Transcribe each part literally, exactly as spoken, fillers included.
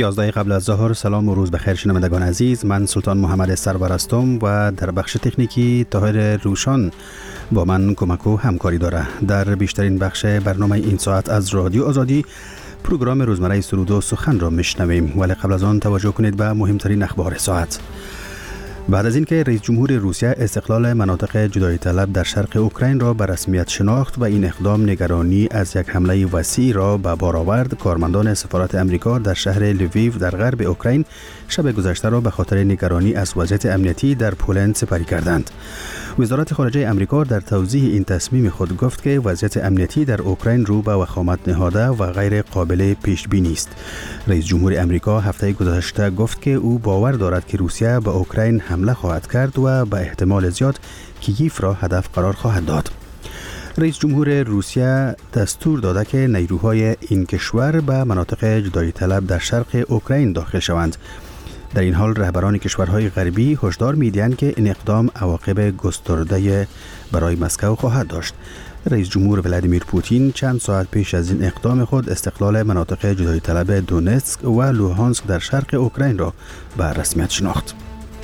یازده قبل از ظهر. سلام و روز بخیر شنوندگان عزیز. من سلطان محمد سرور هستم و در بخش تکنیکی طاهر روشان با من کمک و همکاری داره. در بیشترین بخش برنامه این ساعت از رادیو آزادی پروگرام روزمره سرود و سخن را میشنویم، ولی قبل از آن توجه کنید به مهمترین اخبار ساعت. بعد از اینکه رئیس جمهور روسیه استقلال مناطق جدایی طلب در شرق اوکراین را به رسمیت شناخت و این اقدام نگرانی از یک حمله وسیع را به بار آورد، کارمندان سفارت امریکا در شهر لویو در غرب اوکراین شب گذشته را به خاطر نگرانی از وضعیت امنیتی در پولند سپری کردند. وزارت خارجه امریکا در توضیح این تصمیم خود گفت که وضعیت امنیتی در اوکراین رو به وخامت نهاده و غیر قابل پیش بینی است. رئیس جمهور امریکا هفته گذشته گفت که او باور دارد که روسیه به اوکراین حمله خواهد کرد و به احتمال زیاد کییف را هدف قرار خواهد داد. رئیس جمهور روسیه دستور داده که نیروهای این کشور به مناطق جدایی طلب در شرق اوکراین داخل شوند. در این حال رهبران کشورهای غربی هشدار می‌دهند که این اقدام عواقب گسترده برای مسکو خواهد داشت. رئیس جمهور ولادیمیر پوتین چند ساعت پیش از این اقدام خود استقلال مناطق جدایی طلب دونتسک و لوهانسک در شرق اوکراین را به رسمیت شناخت.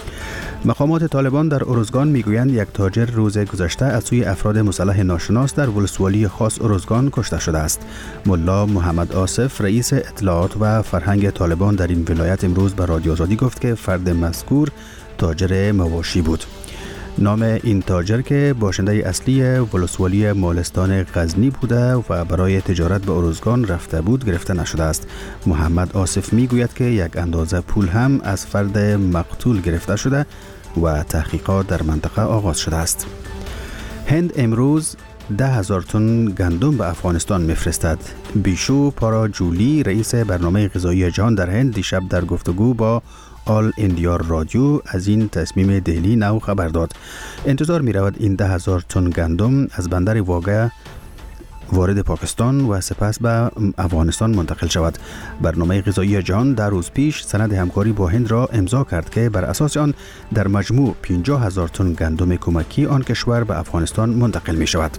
مقامات طالبان در ارزگان میگویند یک تاجر روز گذشته از سوی افراد مسلح ناشناس در ولسوالی خاص ارزگان کشته شده است. ملا محمد آصف رئیس اطلاعات و فرهنگ طالبان در این ولایت امروز به رادیو آزادی گفت که فرد مذکور تاجر مواشی بود. نام این تاجر که باشنده اصلی ولسوالی مالستان غزنی بوده و برای تجارت به ارزگان رفته بود گرفته نشده است. محمد آصف میگوید که یک اندازه پول هم از فرد مقتول گرفته شده و تحقیقات در منطقه آغاز شده است. هند امروز ده هزار تن گندم به افغانستان میفرستد. بیشو پاراجولی رئیس برنامه غذایی جهان در هند دیشب در گفتگو با آل اندیا رادیو از این تصمیم دهلی نو خبر داد. انتظار می رود این ده هزار تن گندم از بندر واگه وارد پاکستان و سپس به افغانستان منتقل شود. برنامه غذایی جهان در روز پیش سند همکاری با هند را امضا کرد که بر اساس آن در مجموع پنجاه هزار تن گندم کمکی آن کشور به افغانستان منتقل می شود.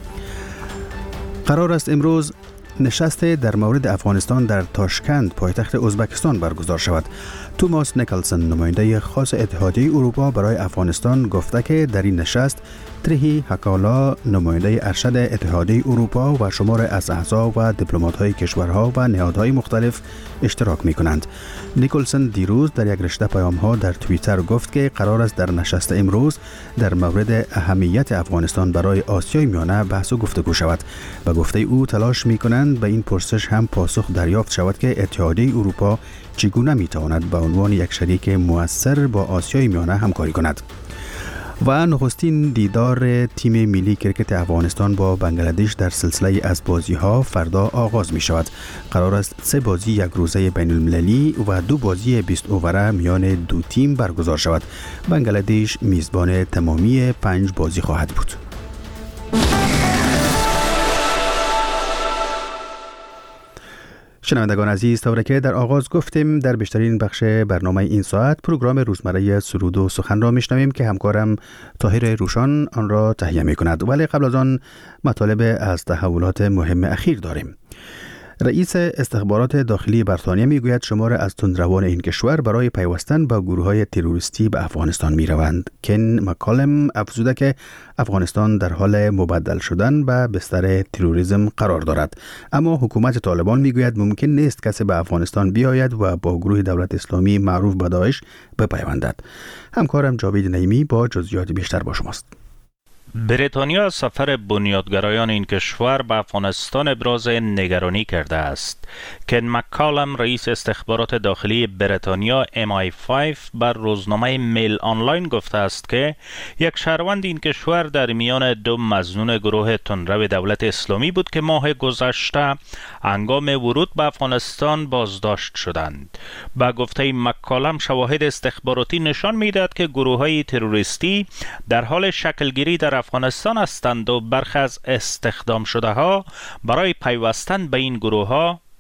قرار است امروز نشست در مورد افغانستان در تاشکند پایتخت ازبکستان برگزار شود. توماس نیکلسن نماینده خاص اتحادیه اروپا برای افغانستان گفته که در این نشست تریهی حکالا نماینده ارشد اتحادیه اروپا و شمار از اعضا و دیپلمات‌های کشورها و نهادهای مختلف اشتراک می‌کنند. نیکلسن دیروز در یک رشته پیام‌ها در توییتر گفت که قرار است در نشست امروز در مورد اهمیت افغانستان برای آسیای میانه بحث و گفتگو شود. به گفته او تلاش می‌کنند به این پرسش هم پاسخ دریافت شود که اتحادیه اروپا چگونه می‌تواند به عنوان یک شریک مؤثر با آسیای میانه همکاری کند. و نخستین دیدار تیم ملی کرکت افغانستان با بنگلادش در سلسله از بازی‌ها فردا آغاز می شود. قرار است سه بازی یک روزه بین المللی و دو بازی بیست اووره میان دو تیم برگزار شود. بنگلادش میزبان تمامی پنج بازی خواهد بود. شنوندگان عزیز، طوری که در آغاز گفتیم در بیشترین بخش برنامه این ساعت پروگرام روزمره سرود و سخن را میشنویم که همکارم طاهر روشان آن را تهیه می کند. ولی قبل از آن مطالب از تحولات مهم اخیر داریم. رئیس استخبارات داخلی بریتانیا میگوید شمار از تندروان این کشور برای پیوستن با گروه‌های تروریستی به افغانستان میروند. کن مکالم افزوده که افغانستان در حال مبدل شدن به بستر تروریسم قرار دارد، اما حکومت طالبان میگوید ممکن نیست کسی به افغانستان بیاید و با گروه دولت اسلامی معروف به داعش بپیوندد. همکارم جاوید نعیمی با جزئیات بیشتر با شماست. بریتانیا از سفر بنیادگرایان این کشور به افغانستان ابراز نگرانی کرده است. کن مکالم رئیس استخبارات داخلی بریتانیا ام آی پنج بر روزنامه میل آنلاین گفته است که یک شهروند این کشور در میان دو مظنون گروه تندرو دولت اسلامی بود که ماه گذشته هنگام ورود به افغانستان بازداشت شدند. با گفته مکالم شواهد استخباراتی نشان می‌دهد که گروه‌های تروریستی در حال شکلگیری در افغانستان هستند و برخی از استخدام شده ها برای پیوستن به این گروه ها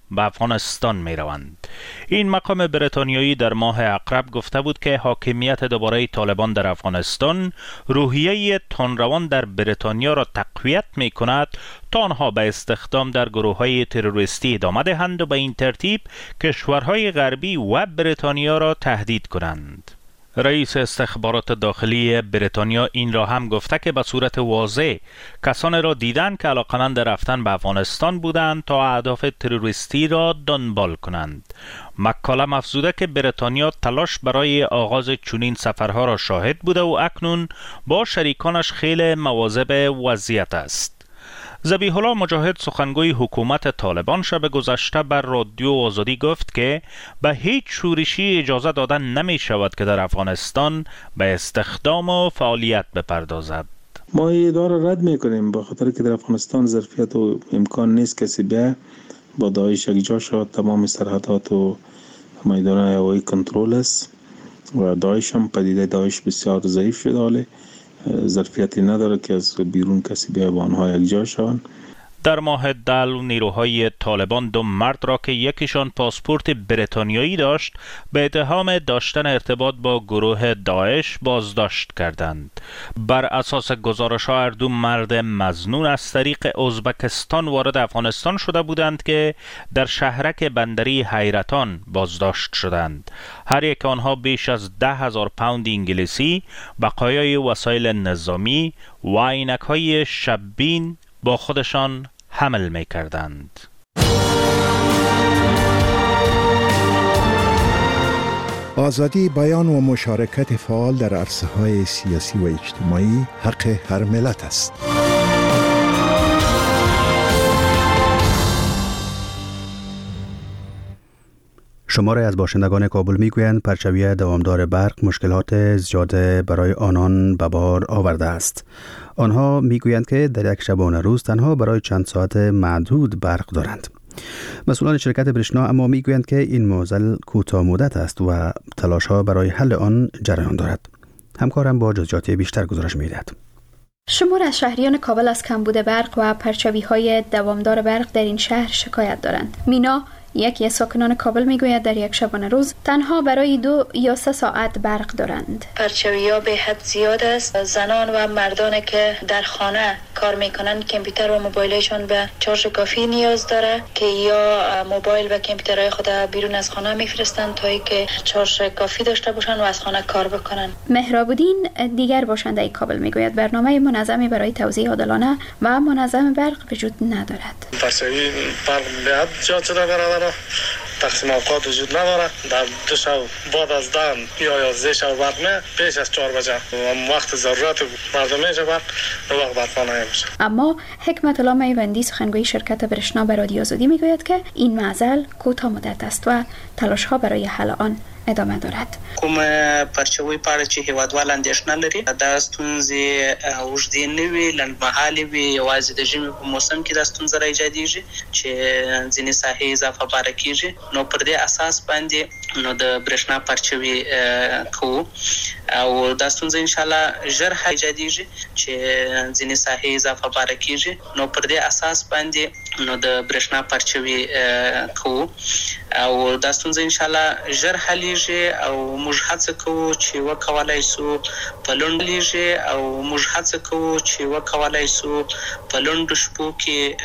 به افغانستان می روند. این مقام بریتانیایی در ماه اقرب گفته بود که حاکمیت دوباره طالبان در افغانستان روحیه تندروان در بریتانیا را تقویت می کند تا آنها به استخدام در گروه‌های تروریستی ادامه دهند و به این ترتیب کشورهای غربی و بریتانیا را تهدید کنند. رئیس استخبارات داخلی بریتانیا این را هم گفته که به صورت واضح کسانی را دیدند که علاقمند رفتن به افغانستان بودند تا اهداف تروریستی را دنبال کنند. مکالم افزوده که بریتانیا تلاش برای آغاز چنین سفرها را شاهد بوده و اکنون با شریکانش خیلی مواظب وضعیت است. ذبیح الله مجاهد سخنگوی حکومت طالبان شب گذشته بر رادیو آزادی گفت که به هیچ شورشی اجازه دادن نمی شود که در افغانستان به استخدام و فعالیت بپردازد. ما این ادعا رد میکنیم به خاطر که در افغانستان ظرفیت و امکان نیست کسی بیا با داعش یکجا شود. تمام سرحدات و میدان هوایی کنترل است و داعش هم پدیده داعش بسیار ضعیف شده، حالی ظرفیتی نداره که از بیرون کسی بیا با آنها یکجا شوند. در ماه دل نیروهای طالبان دو مرد را که یکیشان پاسپورت بریتانیایی داشت به اتهام داشتن ارتباط با گروه داعش بازداشت کردند. بر اساس گزارش‌ها هر دو مرد مظنون از طریق ازبکستان وارد افغانستان شده بودند که در شهرک بندری حیرتان بازداشت شدند. هر یک آنها بیش از ده هزار پوند انگلیسی، بقایای وسایل نظامی و عینک‌های شب‌بین با خودشان حمل می کردند. آزادی بیان و مشارکت فعال در عرصه‌های سیاسی و اجتماعی حق هر ملت است. شماره از باشندگان کابل میگویند پرچاوی دوامدار برق مشکلات زیاده برای آنان به بار آورده است. آنها میگویند که در یک شبانه روز تنها برای چند ساعت معدود برق دارند. مسئولان شرکت برشنا اما میگویند که این معضل کوتاه مدت است و تلاش‌ها برای حل آن جریان دارد. همکارم با جزئیات بیشتر گزارش می‌دهد. شمار از شهریان کابل از کمبود برق و پرچاوی‌های دوامدار برق در این شهر شکایت دارند. مینا یکی از ساکنان کابل میگوید در یک شبانه روز تنها برای دو یا سه ساعت برق دارند. پرچاوی‌ها به حد زیاد است. زنان و مردانی که در خانه کار میکنند کامپیوتر و موبایلشون به چارج کافی نیاز داره که یا موبایل و کامپیوترهای خود بیرون از خانه میفرستند تا اینکه چارج کافی داشته باشند و از خانه کار بکنند. مهراب‌الدین دیگر باشنده کابل میگوید برنامه منظمی برای توزیع عادلانه و منظم برق وجود ندارد. پرچاوی برق به حد زیاد شده برادر، تقسیم اوقات وجود نداره. در دو شب بعد از دم یا یازده شب برق نه، پیش از چهار بجه وقت ضرورت مردم میشه برق دو وقت برق نمیشه. اما حکمت الله میوندی سخنگوی شرکت برشنا به رادیو آزادی میگوید که این معضل کوتاه مدت است و تلاش ها برای حل آن ادامه دارد. کوم پرچاوي پاره چې هیوادوال اندېښنه لري دا ستونزې اوږدې نه وي لنډمهالې وي، یوازې د ژمي په موسم کې دا ستونزه راایجادېږي چې ځینې ساحې اضافه باره کېږي. نو پر دې اساس باندې نو د برېښنا پرچاوي کوو او دا ستونزه ان شاء الله ژر ایجادېږي چې ځینې ساحې اضافه باره کېږي. نو پر دې اساس باندې نو د برېښنا پرچاوي کوو او دا ستونزه ان شاء الله ژر حلیږي او موږ هڅه کوو چې وکولای سو په لوندلیږي او موږ هڅه کوو چې وکولای سو په لوند شپو کې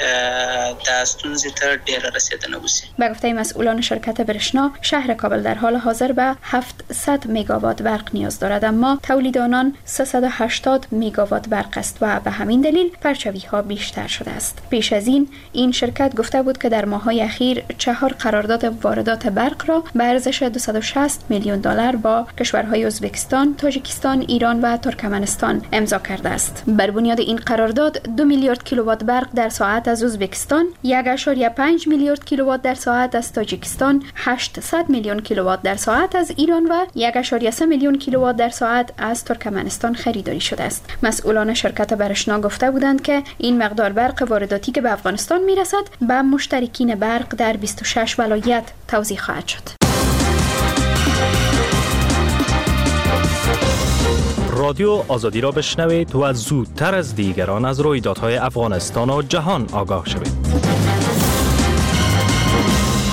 دا ستونزې ته ډېر رسیدنه وشي. به گفته مسئولان شرکت برشنا شهر کابل در حال حاضر به هفتصد مگاوات برق نیاز دارد، اما تولید آنان سیصد و هشتاد مگاوات برق است و به همین دلیل پرچاوی ها بیشتر شده است. پیش از این این شرکت گفته بود که در ماه‌های اخیر چهار قرارداد واردات برق را به ارزش دویست و شصت میلیون دلار با کشورهای ازبکستان، تاجیکستان، ایران و ترکمنستان امضا کرده است. بر بنیاد این قرارداد دو میلیارد کیلووات برق در ساعت از ازبکستان، یک و پنج میلیارد کیلووات در ساعت از تاجیکستان، هشتصد میلیون کیلووات در ساعت از ایران و یک و سه میلیون کیلووات در ساعت از ترکمنستان خریداری شده است. مسئولان شرکت برشنا گفته بودند که این مقدار برق وارداتی که به افغانستان میرسد به مشترکین برق در بیست و شش ولایت توزیع خواهد شد. رادیو آزادی را بشنوید و زودتر از دیگران از رویدادهای افغانستان و جهان آگاه شوید.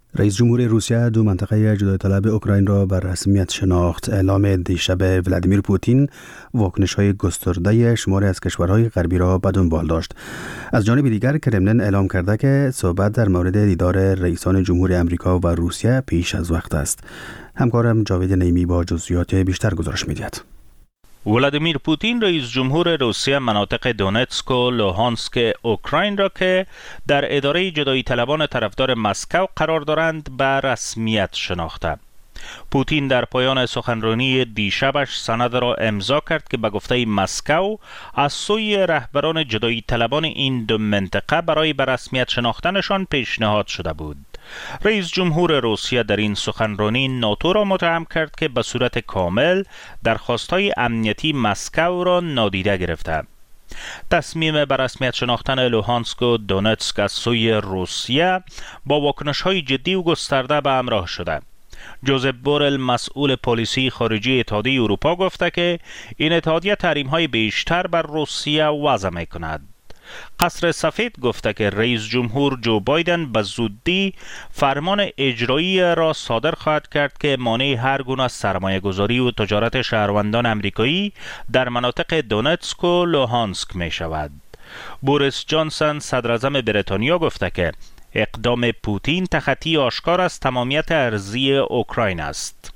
رئیس جمهور روسیه دو منطقه جدای طلب اوکراین را بر رسمیت شناخت. اعلام دیشب ولادیمیر پوتین واکنش‌های گسترده شماری از کشورهای غربی را به دنبال داشت. از جانب دیگر کرملین اعلام کرده که صحبت در مورد دیدار رئیسان جمهور امریکا و روسیه پیش از وقت است. همکارم جاوید نیمی با جزئیات بیشتر گزارش می‌دهد. ولادیمیر پوتین رئیس جمهور روسیه مناطق دونتسک و لوهانسک اوکراین را که در اداره جدایی طلبان طرفدار مسکو قرار دارند به رسمیت شناخته. پوتین در پایان سخنرانی دیشبش سند را امضا کرد که به گفته مسکو از سوی رهبران جدایی طلبان این دو منطقه برای به رسمیت شناختنشان پیشنهاد شده بود. رئیس جمهور روسیه در این سخنرانی ناتو را متهم کرد که به صورت کامل درخواست‌های امنیتی مسکو را نادیده گرفته. تصمیم به رسمیت شناختن لوهانسک و دونتسک از سوی روسیه با واکنش‌های جدی و گسترده به همراه شده. جوزف بورل مسئول پلیسی خارجی اتحادیه اروپا گفته که این اتحادیه تحریم‌های بیشتر بر روسیه وضع می‌کند. قصر سفید گفته که رئیس جمهور جو بایدن به زودی فرمان اجرایی را صادر خواهد کرد که مانع هر گونه سرمایه گذاری و تجارت شهروندان امریکایی در مناطق دونتسک و لوهانسک می شود. بوریس جانسون صدر اعظم بریتانیا گفته که اقدام پوتین تخطی آشکار از تمامیت ارضی اوکراین است.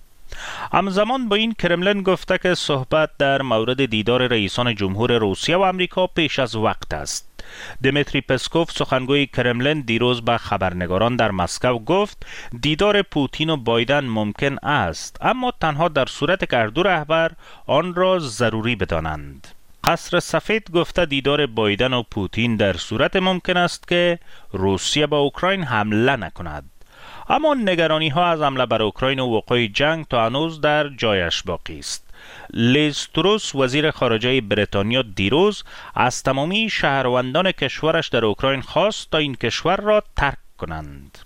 همزمان با این کرملین گفته که صحبت در مورد دیدار رئیسان جمهور روسیه و امریکا پیش از وقت است. دمیتری پسکوف سخنگوی کرملین دیروز به خبرنگاران در مسکو گفت دیدار پوتین و بایدن ممکن است، اما تنها در صورت که هر دو رهبر آن را ضروری بدانند. قصر سفید گفته دیدار بایدن و پوتین در صورت ممکن است که روسیه به اوکراین حمله نکند. اما نگرانی ها از حمله بر اوکراین و وقوع جنگ تا هنوز در جایش باقی است. لیز تروس وزیر خارجه بریتانیا دیروز از تمامی شهروندان کشورش در اوکراین خواست تا این کشور را ترک کنند.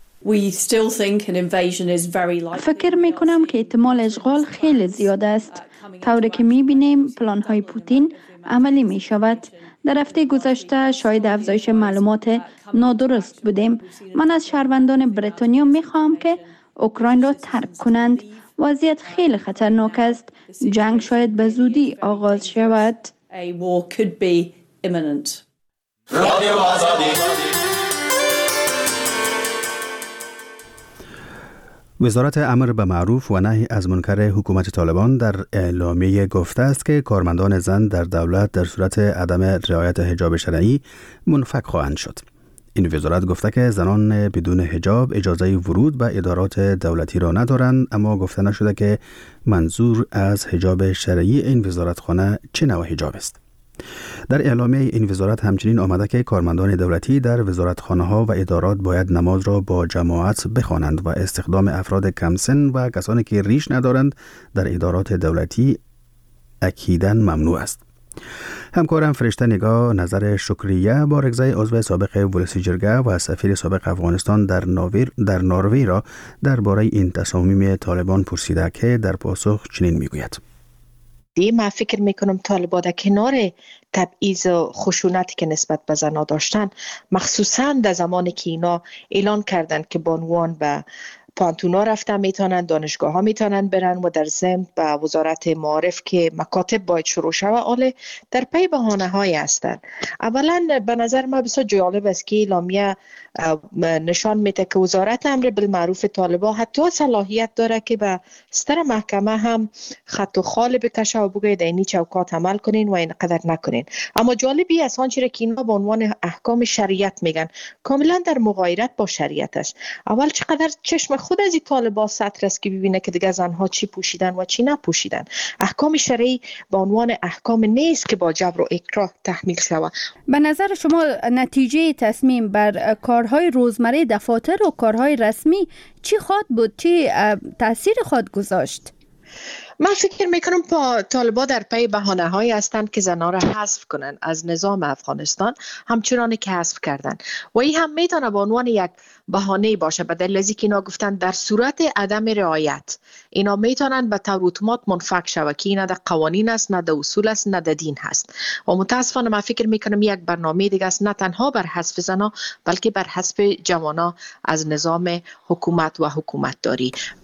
فکر می کنم که احتمال اشغال خیلی زیاد است. طوری که می بینیم پلان های پوتین عملی می شود. در هفته گذشته شاید افزایش معلومات نادرست بودیم. من از شهروندان بریتانیا می خواهم که اوکراین را ترک کنند. وضعیت خیلی خطرناک است. جنگ شاید به زودی آغاز شود. وزارت امر به معروف و نهی از منکر حکومت طالبان در اعلامیه گفته است که کارمندان زن در دولت در صورت عدم رعایت حجاب شرعی منفک خواهند شد. این وزارت گفته که زنان بدون حجاب اجازه ورود به ادارات دولتی را ندارند، اما گفته نشده که منظور از حجاب شرعی این وزارتخانه چه نوع حجاب است. در اعلامیه این وزارت همچنین آمده که کارمندان دولتی در وزارتخانه ها و ادارات باید نماز را با جماعت بخوانند و استخدام افراد کم سن و کسانی که ریش ندارند در ادارات دولتی اکیداً ممنوع است. همکارم فرشته نگاه نظر شکریه بارگزای عضو سابق ولسی جرگه و سفیر سابق افغانستان در ناروی در ناروی را درباره این تصامیم طالبان پرسیده که در پاسخ چنین میگوید: من فکر میکنم طالبان در کنار تبعیض و خشونتی که نسبت به زنان داشتن، مخصوصا در زمانی که اینا اعلان کردند که بانوان به پانتونا رفتن میتونن، دانشگاه ها میتونن برن و در ضمن به وزارت معارف که مکاتب باید شروع شود، آله در پی بهانه های هستند. اولا به نظر ما بسیار جالب است که اعلامیه نشان میده که وزارت امر بالمعروف طالبان حتی صلاحیت داره که به ستر محکمه هم خط و خال بکشه و بگه در این چوکات عمل کنین و اینقدر نکنین. اما جالبی است آنچه که اینا به عنوان احکام شریعت میگن کاملا در مغایرت با شریعت است. اول چقدر چشم خود از این طالبان سطر است که ببینه که دیگه زنها چی پوشیدن و چی نپوشیدن. احکام شرعی به عنوان احکام نیست که با جبر و اکراه تحمیل شود. به نظر شما نتیجه تصمیم بر کارهای روزمره دفاتر و کارهای رسمی چی خواهد بود؟ چی تأثیر خواهد گذاشت؟ من فکر میکنم پا طالبا در پی بهانه هایی هستند که زنها را حذف کنند از نظام افغانستان، همچنانی که حذف کردن و این هم میتونه به عنوان یک بهانه باشه، به دلیل اینکه اینا گفتن در صورت عدم رعایت اینا میتونن به طور اتومات منفک شود که این نه قوانین است، نه د اصول است، نه د دین هست. و متاسفانه من فکر میکنم یک برنامه دیگه است، نه تنها بر حذف زنها بلکه بر حذف جوانا از نظام حکومت و حکومت داری.